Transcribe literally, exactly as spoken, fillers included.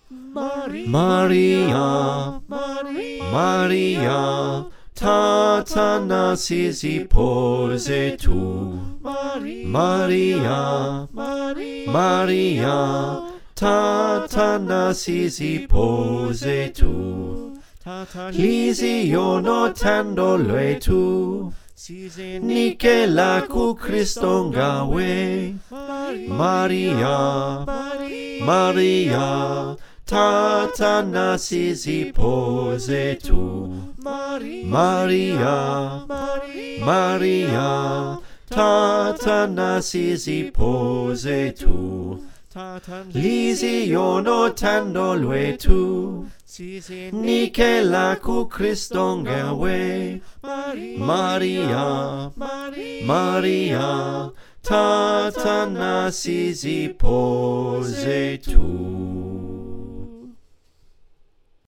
Maria, Maria, Tata sisi pose tu. Maria, Maria, Tata sisi pose tu. Lisi io notando le tu. Nike la ku Christon gawe. Maria, Maria, Tata sisi pose tu. Maria, Maria, Tata sisi pose tu. Lisi io notando le tu. Nike la ku Christon gawe. Maria, Maria, Tata sisi pose tu.